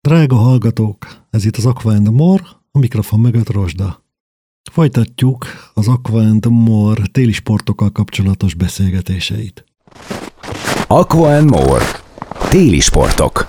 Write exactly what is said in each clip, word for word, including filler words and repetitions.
Drága hallgatók, ez itt az Aqua and More, a mikrofon mögött Rozsda. Folytatjuk az Aqua and More téli sportokkal kapcsolatos beszélgetéseit. Aqua and More. Téli sportok.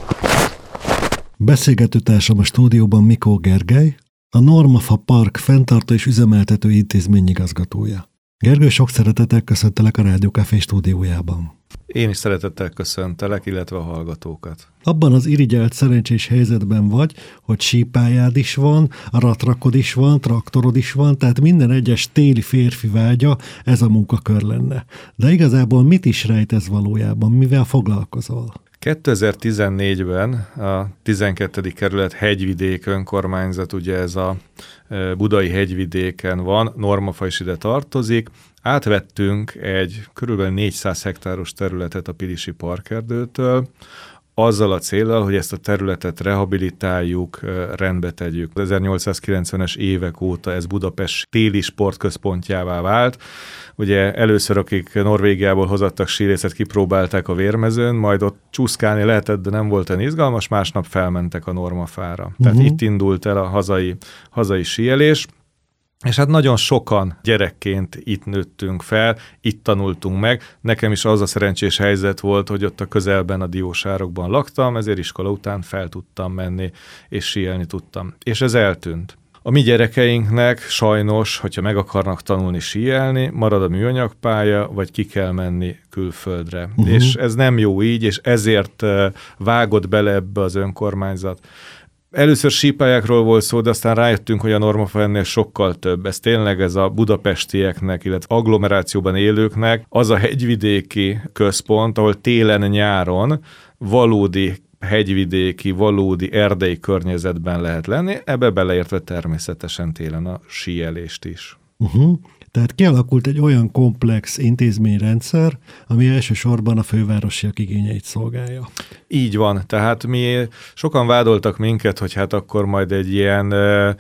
Beszélgetőtársam a stúdióban Mikó Gergely, a Normafa Park fenntartó és üzemeltető intézmény igazgatója. Gergő, sok szeretettel köszöntelek a Rádió Café stúdiójában. Én is szeretettel köszöntelek, illetve a hallgatókat. Abban az irigyelt szerencsés helyzetben vagy, hogy sípályád is van, ratrakod is van, traktorod is van, tehát minden egyes téli férfi vágya ez a munkakör lenne. De igazából mit is rejt ez valójában, mivel foglalkozol? kétezer-tizennégyben a tizenkettedik kerület hegyvidék önkormányzat, ugye ez a budai hegyvidéken van, Normafa is ide tartozik. Átvettünk egy körülbelül négyszáz hektáros területet a Pilisi Parkerdőtől, azzal a céllal, hogy ezt a területet rehabilitáljuk, rendbe tegyük. Az ezernyolcszázkilencvenes évek óta ez Budapest téli sportközpontjává vált. Ugye először, akik Norvégiából hozattak sírészet, kipróbálták a Vérmezőn, majd ott csúszkálni lehetett, de nem volt olyan izgalmas, másnap felmentek a Normafára. Uh-huh. Tehát itt indult el a hazai, hazai síelés. És hát nagyon sokan gyerekként itt nőttünk fel, itt tanultunk meg. Nekem is az a szerencsés helyzet volt, hogy ott a közelben a Diósárokban laktam, ezért iskola után fel tudtam menni, és síelni tudtam. És ez eltűnt. A mi gyerekeinknek sajnos, hogyha meg akarnak tanulni síelni, marad a műanyagpálya, vagy ki kell menni külföldre. Uh-huh. És ez nem jó így, és ezért vágott bele ebbe az önkormányzat. Először sípályákról volt szó, de aztán rájöttünk, hogy a Normafa ennél sokkal több. Ez tényleg ez a budapestieknek, illetve agglomerációban élőknek az a hegyvidéki központ, ahol télen-nyáron valódi hegyvidéki, valódi erdei környezetben lehet lenni, ebbe beleértve természetesen télen a síelést is. Uh-huh. Tehát kialakult egy olyan komplex intézményrendszer, ami elsősorban a fővárosiak igényeit szolgálja. Így van, tehát mi sokan vádoltak minket, hogy hát akkor majd egy ilyen uh,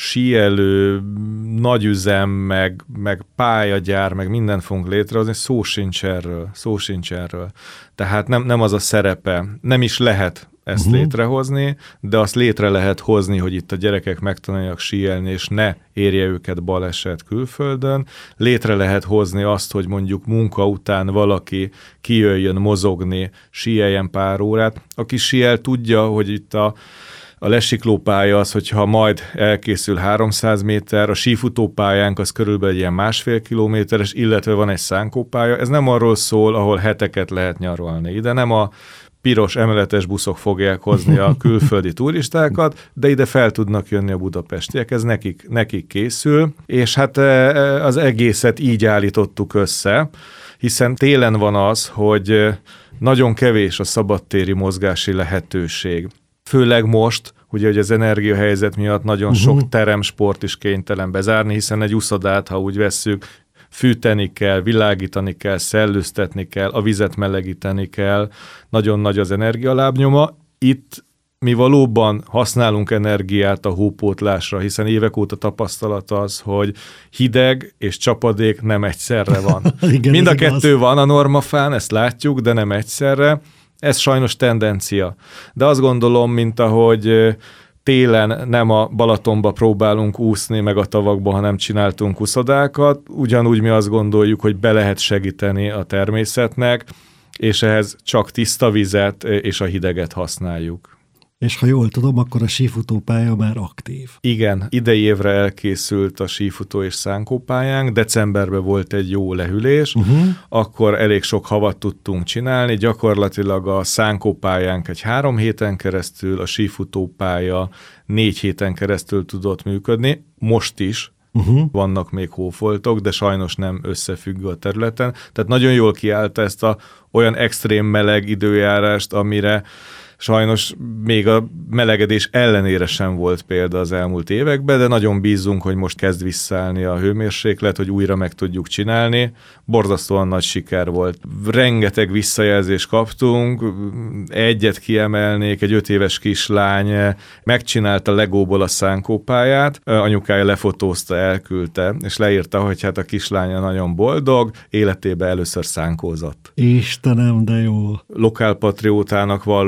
síelő, nagyüzem, meg, meg pályagyár, meg mindent fogunk létrehozni, szó sincs erről, szó sincs erről. Tehát nem, nem az a szerepe, nem is lehet ezt uh-huh. létrehozni, de azt létre lehet hozni, hogy itt a gyerekek megtanulják síelni, és ne érje őket baleset külföldön. Létre lehet hozni azt, hogy mondjuk munka után valaki kijöjjön mozogni, síeljen pár órát. Aki síel, tudja, hogy itt a A lesiklópálya az, hogyha majd elkészül háromszáz méter, a sífutópályánk az körülbelül egy ilyen másfél kilométeres, illetve van egy szánkópálya. Ez nem arról szól, ahol heteket lehet nyaralni. Ide nem a piros emeletes buszok fogják hozni a külföldi turistákat, de ide fel tudnak jönni a budapestiek, ez nekik, nekik készül, és hát az egészet így állítottuk össze, hiszen télen van az, hogy nagyon kevés a szabadtéri mozgási lehetőség. Főleg most, ugye, hogy az energiahelyzet miatt nagyon uh-huh. sok teremsport is kénytelen bezárni, hiszen egy uszodát, ha úgy vesszük, fűteni kell, világítani kell, szellőztetni kell, a vizet melegíteni kell, nagyon nagy az energialábnyoma. Itt mi valóban használunk energiát a hópótlásra, hiszen évek óta tapasztalat az, hogy hideg és csapadék nem egyszerre van. Igen, mind a kettő van a Normafán, ezt látjuk, de nem egyszerre. Ez sajnos tendencia. De azt gondolom, mint ahogy télen nem a Balatonba próbálunk úszni, meg a tavakba, hanem csináltunk uszodákat, ugyanúgy mi azt gondoljuk, hogy be lehet segíteni a természetnek, és ehhez csak tiszta vizet és a hideget használjuk. És ha jól tudom, akkor a sífutópálya már aktív. Igen, idei évre elkészült a sífutó és szánkópályánk, decemberben volt egy jó lehűlés, uh-huh. akkor elég sok havat tudtunk csinálni, gyakorlatilag a szánkópályánk egy három héten keresztül, a sífutópálya négy héten keresztül tudott működni, most is. Uh-huh. Vannak még hófoltok, de sajnos nem összefüggő a területen. Tehát nagyon jól kiállta ezt a olyan extrém meleg időjárást, amire sajnos még a melegedés ellenére sem volt példa az elmúlt években, de nagyon bízunk, hogy most kezd visszaállni a hőmérséklet, hogy újra meg tudjuk csinálni. Borzasztóan nagy siker volt. Rengeteg visszajelzést kaptunk, egyet kiemelnék, egy öt éves kislány megcsinálta legóból a szánkópályát, anyukája lefotózta, elküldte, és leírta, hogy hát a kislánya nagyon boldog, életében először szánkózott. Istenem, de jó! Lokálpatriótának vallom magam,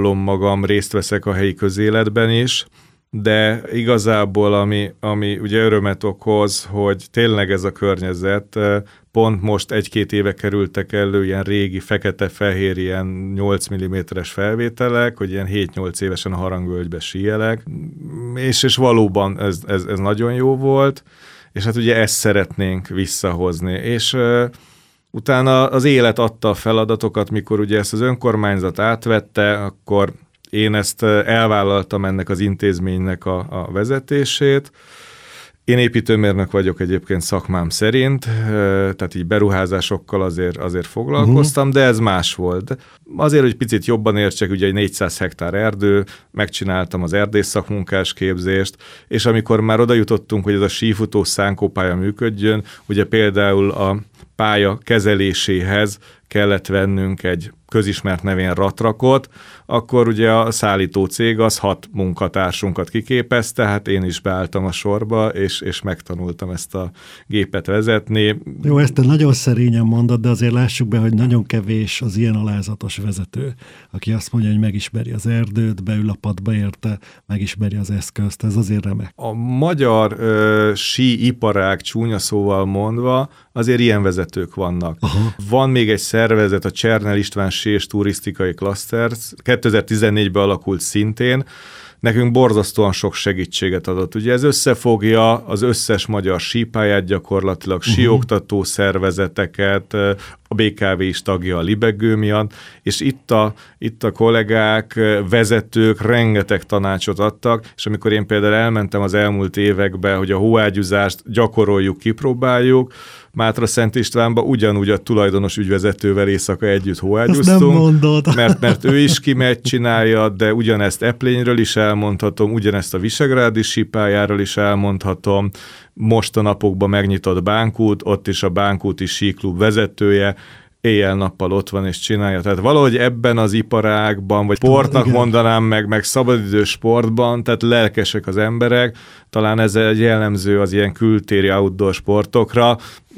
magam részt veszek a helyi közéletben is, de igazából ami, ami ugye örömet okoz, hogy tényleg ez a környezet, pont most egy-két éve kerültek elő ilyen régi, fekete-fehér, ilyen nyolc milliméteres felvételek, hogy ilyen hét-nyolc évesen a Harangvölgybe síelek, és, és valóban ez, ez, ez nagyon jó volt, és hát ugye ezt szeretnénk visszahozni, és uh, utána az élet adta a feladatokat, mikor ugye ezt az önkormányzat átvette, akkor én ezt elvállaltam ennek az intézménynek a, a vezetését. Én építőmérnök vagyok egyébként szakmám szerint, tehát így beruházásokkal azért, azért foglalkoztam, uh-huh. de ez más volt. Azért, hogy picit jobban értsek, ugye egy négyszáz hektár erdő, megcsináltam az erdész szakmunkás képzést, és amikor már oda jutottunk, hogy ez a sífutó szánkópálya működjön, ugye például a pálya kezeléséhez kellett vennünk egy közismert nevén ratrakot, akkor ugye a szállító cég az hat munkatársunkat kiképezte, hát én is beálltam a sorba, és, és megtanultam ezt a gépet vezetni. Jó, ezt te nagyon szerényen mondod, de azért lássuk be, hogy nagyon kevés az ilyen alázatos vezető, aki azt mondja, hogy megismeri az erdőt, beül a padba érte, megismeri az eszközt, ez azért remek. A magyar ö, sí iparág, csúnya szóval mondva, azért ilyen vezetők vannak. Aha. Van még egy szervezet, a Csernel István Sí és Turisztikai Klaszter, kétezer-tizennégyben alakult szintén, nekünk borzasztóan sok segítséget adott. Ugye ez összefogja az összes magyar sípályát gyakorlatilag, uh-huh. síoktató szervezeteket, a bé ká vé is tagja a libegő miatt, és itt a, itt a kollégák, vezetők rengeteg tanácsot adtak, és amikor én például elmentem az elmúlt években, hogy a hóágyúzást gyakoroljuk, kipróbáljuk, Mátra-Szent Istvánba ugyanúgy a tulajdonos ügyvezetővel éjszaka együtt hóágyúztunk, mert, mert ő is kimegy, csinálja, de ugyanezt Eplényről is elmondhatom, ugyanezt a Visegrádi sípályáról is elmondhatom, most a napokban megnyitott Bánkút, ott is a Bánkúti síklub vezetője, éjjel-nappal ott van és csinálja. Tehát valahogy ebben az iparágban, vagy sportnak mondanám meg, meg szabadidős sportban, tehát lelkesek az emberek, talán ez egy jellemző az ilyen kültéri outdoor sportokra.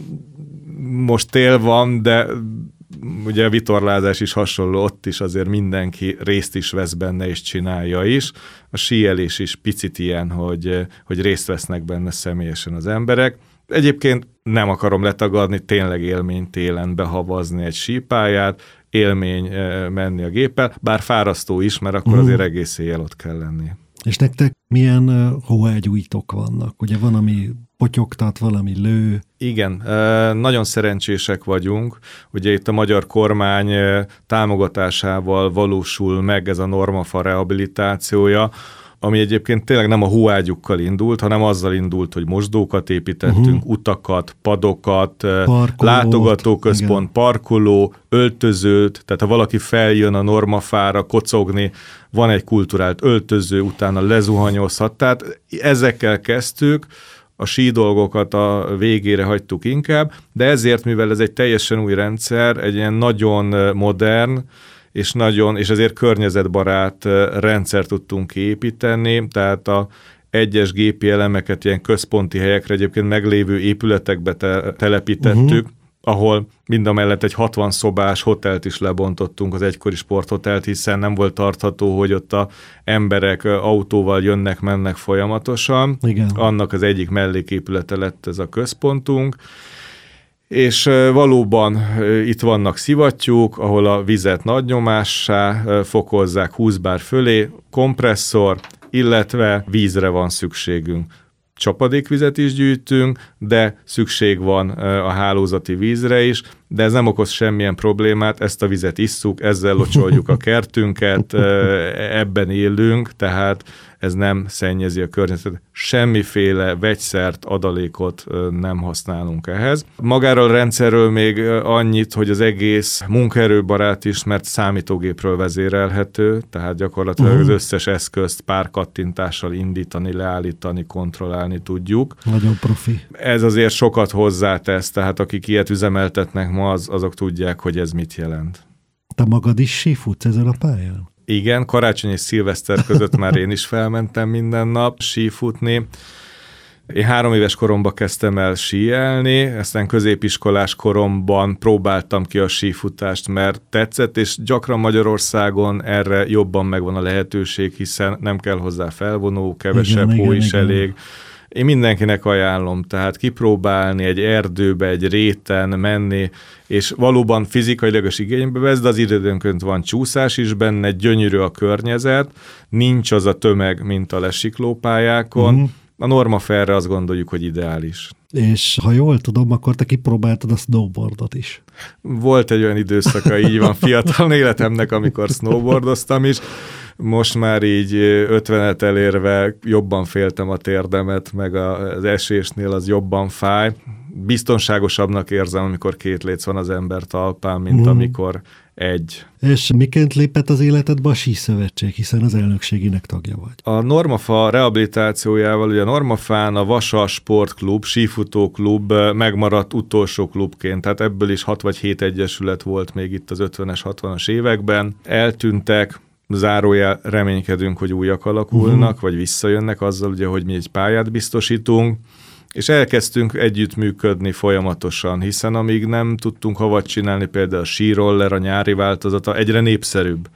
Most tél van, de ugye a vitorlázás is hasonló, ott is azért mindenki részt is vesz benne és csinálja is. A síelés is picit ilyen, hogy, hogy részt vesznek benne személyesen az emberek. Egyébként nem akarom letagadni, tényleg élmény télen behavazni egy sípályát, élmény menni a géppel, bár fárasztó is, mert akkor azért egész éjjel ott kell lenni. És nektek milyen uh, hóágyújtók vannak? Ugye van, ami potyogtat, valami lő. Igen, nagyon szerencsések vagyunk. Ugye itt a magyar kormány támogatásával valósul meg ez a normafa rehabilitációja, ami egyébként tényleg nem a hóágyukkal indult, hanem azzal indult, hogy mosdókat építettünk, uh-huh. utakat, padokat, parkolót, látogatóközpont, igen. parkoló, öltözőt, tehát ha valaki feljön a normafára kocogni, van egy kulturált öltöző, utána lezuhanyozhat, tehát ezekkel kezdtük, a sí dolgokat a végére hagytuk inkább, de ezért, mivel ez egy teljesen új rendszer, egy ilyen nagyon modern, és nagyon, és ezért környezetbarát rendszer tudtunk építeni, tehát a egyes gépi elemeket ilyen központi helyekre, egyébként meglévő épületekbe te- telepítettük, uh-huh. ahol mindamellett egy hatvan szobás hotelt is lebontottunk, az egykori sporthotelt, hiszen nem volt tartható, hogy ott a emberek autóval jönnek, mennek folyamatosan. Igen. Annak az egyik melléképülete lett ez a központunk, és valóban itt vannak szivattyúk, ahol a vizet nagy nyomássá fokozzák húsz bár fölé, kompresszor, illetve vízre van szükségünk. Csapadékvizet is gyűjtünk, de szükség van a hálózati vízre is, de ez nem okoz semmilyen problémát, ezt a vizet isszuk, ezzel locsoljuk a kertünket, ebben élünk, tehát ez nem szennyezi a környezetet. Semmiféle vegyszert, adalékot nem használunk ehhez. Magáról a rendszerről még annyit, hogy az egész munkaerőbarát is, mert számítógépről vezérelhető, tehát gyakorlatilag uh-huh. az összes eszközt pár kattintással indítani, leállítani, kontrollálni tudjuk. Nagyon profi. Ez azért sokat hozzátesz, tehát akik ilyet üzemeltetnek ma, az, azok tudják, hogy ez mit jelent. Te magad is sífutsz ezen a pályán? Igen, karácsony és szilveszter között már én is felmentem minden nap sífutni. Én három éves koromban kezdtem el síelni, aztán középiskolás koromban próbáltam ki a sífutást, mert tetszett, és gyakran Magyarországon erre jobban megvan a lehetőség, hiszen nem kell hozzá felvonó, kevesebb igen, hó igen, is igen. elég. Én mindenkinek ajánlom, tehát kipróbálni egy erdőbe, egy réten menni, és valóban fizikailag is igénybe vesz, de az időnként van csúszás is benne, gyönyörű a környezet, nincs az a tömeg, mint a lesiklópályákon. Uh-huh. A Normaferre azt gondoljuk, hogy ideális. És ha jól tudom, akkor te kipróbáltad a snowboardot is. Volt egy olyan időszaka, így van, fiatal életemnek, amikor snowboardoztam is. Most már így ötvenet elérve jobban féltem a térdemet, meg az esésnél az jobban fáj. Biztonságosabbnak érzem, amikor két léc van az ember talpán, mint mm. amikor egy. És miként lépett az életedbe a Síszövetség, hiszen az elnökségének tagja vagy? A Normafa rehabilitációjával, ugye a Normafán a Vasas Sportklub, sífutóklub megmaradt utolsó klubként, tehát ebből is hat vagy hét egyesület volt még itt az ötvenes, hatvanas években. Eltűntek, zárójel reménykedünk, hogy újak alakulnak, uh-huh. vagy visszajönnek azzal, ugye, hogy mi egy pályát biztosítunk, és elkezdtünk együttműködni folyamatosan, hiszen amíg nem tudtunk havat csinálni, például a síroller, a nyári változata egyre népszerűbb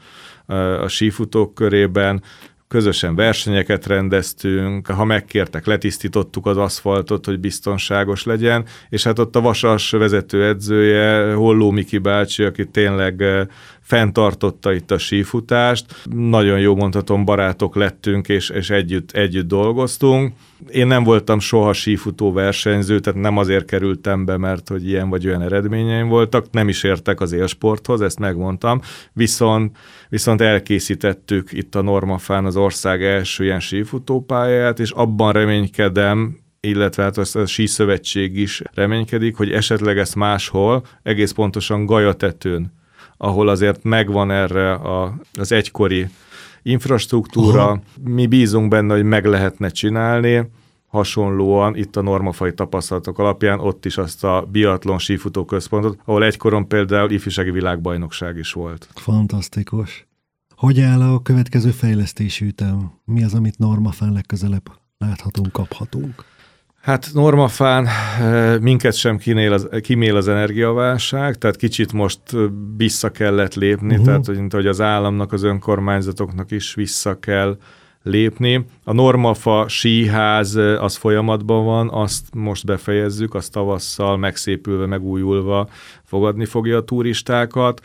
a sífutók körében, közösen versenyeket rendeztünk, ha megkértek, letisztítottuk az aszfaltot, hogy biztonságos legyen, és hát ott a Vasas vezetőedzője, Holló Miki bácsi, aki tényleg fenntartotta itt a sífutást. Nagyon jó mondhatom, barátok lettünk, és, és együtt, együtt dolgoztunk. Én nem voltam soha sífutó versenyző, tehát nem azért kerültem be, mert hogy ilyen vagy olyan eredményeim voltak, nem is értek az élsporthoz, ezt megmondtam, viszont, viszont elkészítettük itt a Normafán az ország első ilyen sífutópályáját, és abban reménykedem, illetve hát a Síszövetség is reménykedik, hogy esetleg ezt máshol, egész pontosan Galyatetőn, ahol azért megvan erre a, az egykori infrastruktúra. Aha. Mi bízunk benne, hogy meg lehetne csinálni, hasonlóan itt a normafai tapasztalatok alapján ott is azt a biatlon sífutó központot, ahol egykoron például ifjúsági világbajnokság is volt. Fantasztikus. Hogy áll a következő fejlesztési ütem? Mi az, amit Normafán legközelebb láthatunk, kaphatunk? Hát Normafán minket sem kimél az, kimél az energiaválság, tehát kicsit most vissza kellett lépni, uh-huh. tehát hogy, hogy az államnak, az önkormányzatoknak is vissza kell lépni. A Normafa síház az folyamatban van, azt most befejezzük, azt tavasszal megszépülve, megújulva fogadni fogja a turistákat.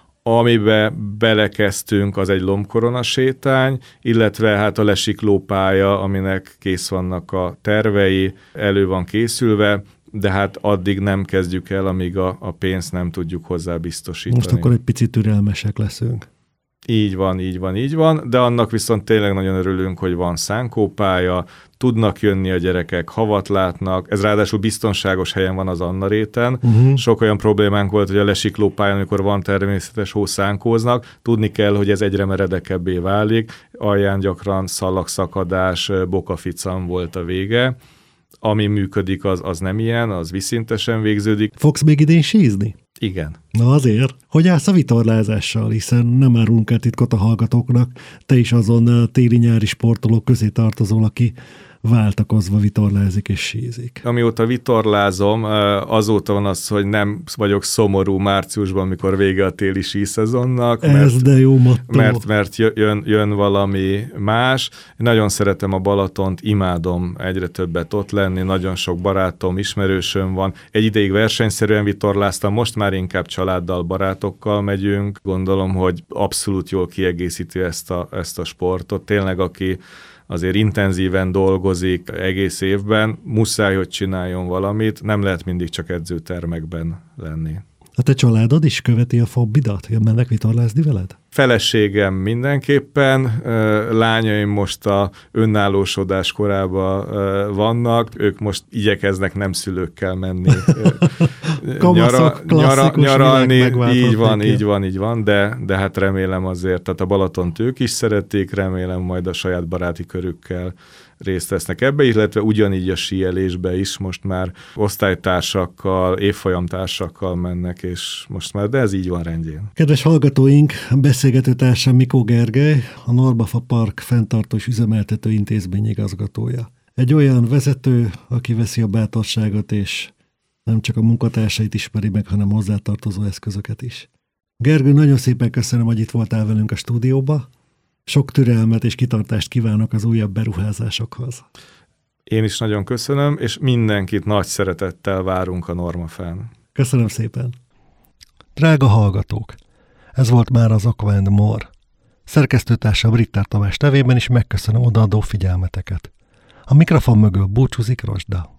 Amibe belekezdtünk, az egy lombkorona sétány, illetve hát a lesiklópálya, aminek kész vannak a tervei, elő van készülve, de hát addig nem kezdjük el, amíg a, a pénzt nem tudjuk hozzá biztosítani. Most akkor egy picit türelmesek leszünk. Így van, így van, így van, de annak viszont tényleg nagyon örülünk, hogy van szánkópálya, tudnak jönni a gyerekek, havat látnak, ez ráadásul biztonságos helyen van az Anna-réten. Uh-huh. Sok olyan problémánk volt, hogy a lesiklópálya, amikor van természetes hó, szánkóznak, tudni kell, hogy ez egyre meredekebbé válik, alján gyakran szalagszakadás, bokaficam volt a vége. Ami működik, az, az nem ilyen, az vízszintesen végződik. Fogsz még idén sízni? Igen. Na azért. Hogy állsz a vitorlázással, hiszen nem árulunk el titkot a hallgatóknak, te is azon téli-nyári sportolók közé tartozol, aki váltakozva vitorlázik és sízik. Amióta vitorlázom, azóta van az, hogy nem vagyok szomorú márciusban, amikor vége a téli síszezonnak. Ez mert, de jó motto. Mert, mert jön, jön valami más. Én nagyon szeretem a Balatont, imádom egyre többet ott lenni, nagyon sok barátom, ismerősöm van. Egy ideig versenyszerűen vitorláztam, most már inkább családdal, barátokkal megyünk. Gondolom, hogy abszolút jól kiegészíti ezt a, ezt a sportot. Tényleg, aki azért intenzíven dolgozik egész évben, muszáj, hogy csináljon valamit, nem lehet mindig csak edzőtermekben lenni. A te családod is követi a fobbidat? Mennek vitorlázni veled? Feleségem mindenképpen, lányaim most a önállósodás korában vannak, ők most igyekeznek nem szülőkkel menni nyara, nyara, nyaralni, így van, így van, így van, de, de hát remélem azért, tehát a Balatont ők is szeretik, remélem majd a saját baráti körükkel részt vesznek ebbe, illetve ugyanígy a síelésbe is most már osztálytársakkal, évfolyamtársakkal mennek, és most már, de ez így van rendjén. Kedves hallgatóink, beszélgetőtársam Mikó Gergely, a Normafa Park fenntartó és üzemeltető intézmény igazgatója. Egy olyan vezető, aki veszi a bátorságot, és nem csak a munkatársait ismeri meg, hanem hozzátartozó eszközöket is. Gergő, nagyon szépen köszönöm, hogy itt voltál velünk a stúdióba. Sok türelmet és kitartást kívánok az újabb beruházásokhoz. Én is nagyon köszönöm, és mindenkit nagy szeretettel várunk a Normafen. Köszönöm szépen. Drága hallgatók, ez volt már az Aqua and More. Szerkesztőtársam Ritter Tamás nevében is megköszönöm odaadó figyelmeteket. A mikrofon mögül búcsúzik Rozsda.